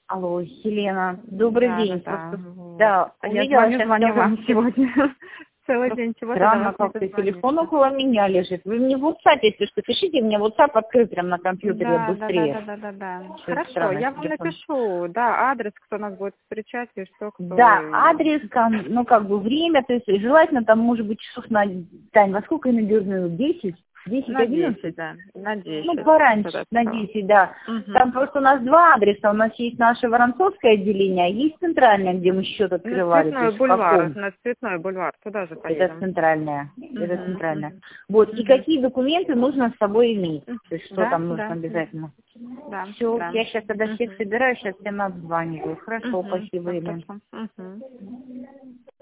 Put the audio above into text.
Алло, Елена, добрый день. Да. Да, Я увидела звоню сейчас вам сегодня. Целый день чего-то до странно, вас не как-то дозвониться. телефон около меня лежит. Вы мне в WhatsApp, если что, пишите, мне WhatsApp открыть прямо на компьютере быстрее. Да. Что Хорошо, странно, я вам телефон. напишу, да, адрес, кто нас будет встречать и что, кто. Да, адрес, ну как бы время, то есть желательно там может быть часов на, Тань, во сколько я наберу? 10? 10, На 11? 10, да, на 10. Ну, пораньше, на 10, да. Там просто у нас два адреса. У нас есть наше Воронцовское отделение, а есть центральное, где мы счет открывали. На Цветной бульвар, туда же поедем. Это центральное. Это центральное. Вот, и какие документы нужно с собой иметь? То есть, что там нужно обязательно? Да. Все, да. я сейчас тогда всех собираю, сейчас всем обзваниваю. Хорошо, спасибо, Елена.